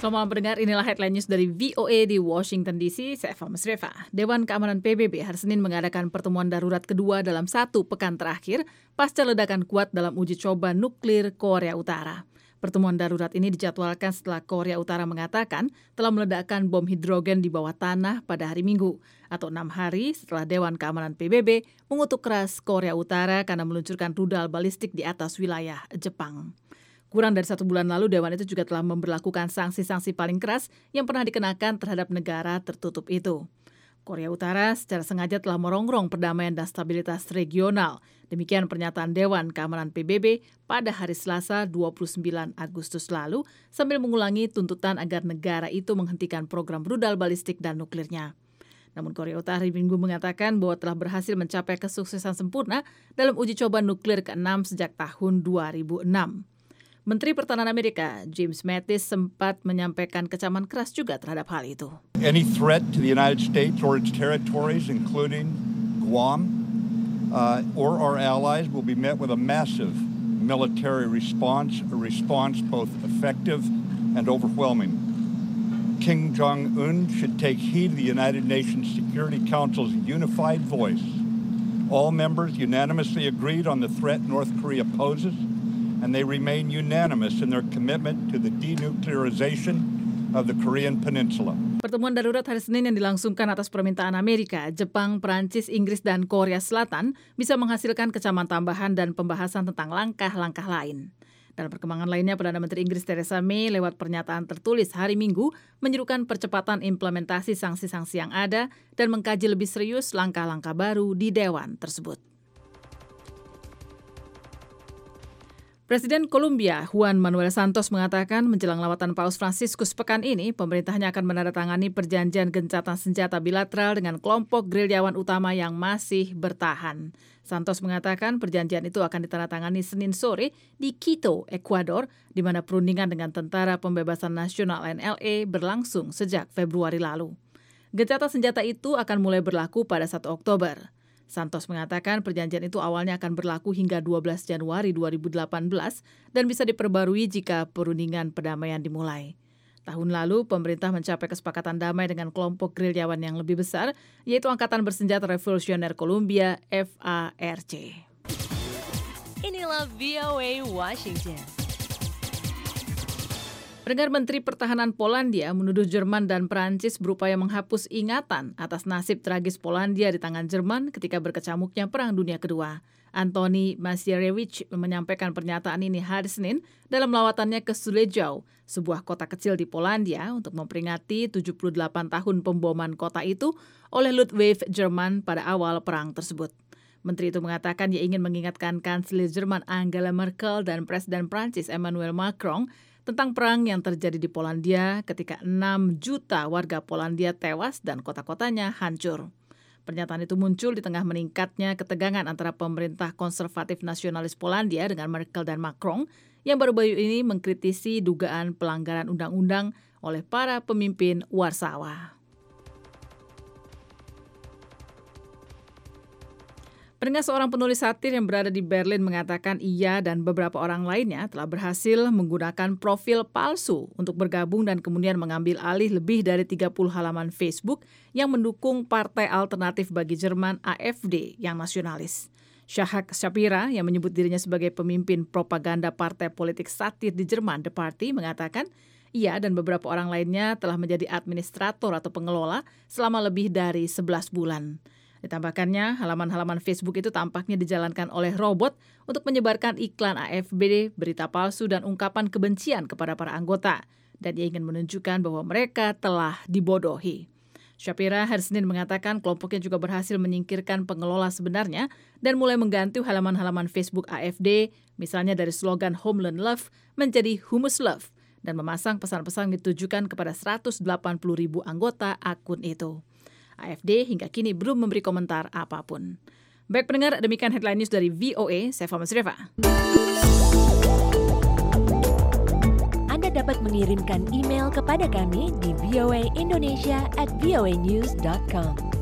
Selamat malam pendengar, inilah headline news dari VOA di Washington DC. Saya Eva Mesreva. Dewan Keamanan PBB hari Senin mengadakan pertemuan darurat kedua dalam 1 pekan terakhir pasca ledakan kuat dalam uji coba nuklir Korea Utara. Pertemuan darurat ini dijadwalkan setelah Korea Utara mengatakan telah meledakkan bom hidrogen di bawah tanah pada hari Minggu, atau 6 hari setelah Dewan Keamanan PBB mengutuk keras Korea Utara karena meluncurkan rudal balistik di atas wilayah Jepang. Kurang dari 1 bulan lalu, Dewan itu juga telah memberlakukan sanksi-sanksi paling keras yang pernah dikenakan terhadap negara tertutup itu. Korea Utara secara sengaja telah merongrong perdamaian dan stabilitas regional. Demikian pernyataan Dewan Keamanan PBB pada hari Selasa 29 Agustus lalu sambil mengulangi tuntutan agar negara itu menghentikan program rudal balistik dan nuklirnya. Namun Korea Utara hari Minggu mengatakan bahwa telah berhasil mencapai kesuksesan sempurna dalam uji coba nuklir ke-6 sejak tahun 2006. Menteri Pertahanan Amerika, James Mattis, sempat menyampaikan kecaman keras juga terhadap hal itu. Any threat to the United States or its territories, including Guam or our allies, will be met with a massive military response, a response both effective and overwhelming. Kim Jong-un should take heed of the United Nations Security Council's unified voice. All members unanimously agreed on the threat North Korea poses, and they remain unanimous in their commitment to the denuclearization of the Korean Peninsula. Pertemuan darurat hari Senin yang dilangsungkan atas permintaan Amerika, Jepang, Perancis, Inggris, dan Korea Selatan bisa menghasilkan kecaman tambahan dan pembahasan tentang langkah-langkah lain. Dalam perkembangan lainnya, Perdana Menteri Inggris Theresa May lewat pernyataan tertulis hari Minggu menyerukan percepatan implementasi sanksi-sanksi yang ada dan mengkaji lebih serius langkah-langkah baru di Dewan tersebut. Presiden Kolombia Juan Manuel Santos mengatakan menjelang lawatan Paus Fransiskus pekan ini, pemerintahnya akan menandatangani perjanjian gencatan senjata bilateral dengan kelompok gerilyawan utama yang masih bertahan. Santos mengatakan perjanjian itu akan ditandatangani Senin sore di Quito, Ekuador, di mana perundingan dengan Tentara Pembebasan Nasional NLA berlangsung sejak Februari lalu. Gencatan senjata itu akan mulai berlaku pada 1 Oktober. Santos mengatakan perjanjian itu awalnya akan berlaku hingga 12 Januari 2018 dan bisa diperbarui jika perundingan perdamaian dimulai. Tahun lalu, pemerintah mencapai kesepakatan damai dengan kelompok gerilyawan yang lebih besar, yaitu Angkatan Bersenjata Revolusioner Kolombia, FARC. Inilah VOA Washington. Pendengar, Menteri Pertahanan Polandia menuduh Jerman dan Perancis berupaya menghapus ingatan atas nasib tragis Polandia di tangan Jerman ketika berkecamuknya Perang Dunia Kedua. Antoni Macierewicz menyampaikan pernyataan ini hari Senin dalam lawatannya ke Sulejau, sebuah kota kecil di Polandia, untuk memperingati 78 tahun pemboman kota itu oleh Luftwaffe Jerman pada awal perang tersebut. Menteri itu mengatakan ia ingin mengingatkan Kanselir Jerman Angela Merkel dan Presiden Prancis Emmanuel Macron tentang perang yang terjadi di Polandia ketika 6 juta warga Polandia tewas dan kota-kotanya hancur. Pernyataan itu muncul di tengah meningkatnya ketegangan antara pemerintah konservatif nasionalis Polandia dengan Merkel dan Macron yang baru-baru ini mengkritisi dugaan pelanggaran undang-undang oleh para pemimpin Warsawa. Pendengar, seorang penulis satir yang berada di Berlin mengatakan ia dan beberapa orang lainnya telah berhasil menggunakan profil palsu untuk bergabung dan kemudian mengambil alih lebih dari 30 halaman Facebook yang mendukung Partai Alternatif bagi Jerman AfD yang nasionalis. Shahak Shapira yang menyebut dirinya sebagai pemimpin propaganda partai politik satir di Jerman, The Party, mengatakan ia dan beberapa orang lainnya telah menjadi administrator atau pengelola selama lebih dari 11 bulan. Ditambahkannya, halaman-halaman Facebook itu tampaknya dijalankan oleh robot untuk menyebarkan iklan AfD, berita palsu, dan ungkapan kebencian kepada para anggota. Dan ia ingin menunjukkan bahwa mereka telah dibodohi. Shapira hari Senin mengatakan kelompoknya juga berhasil menyingkirkan pengelola sebenarnya dan mulai mengganti halaman-halaman Facebook AfD, misalnya dari slogan Homeland Love menjadi Humus Love, dan memasang pesan-pesan ditujukan kepada 180.000 anggota akun itu. AfD hingga kini belum memberi komentar apapun. Baik pendengar, demikian headline news dari VOA, saya Eva Mesreva. Anda dapat mengirimkan email kepada kami di voaindonesia@voanews.com.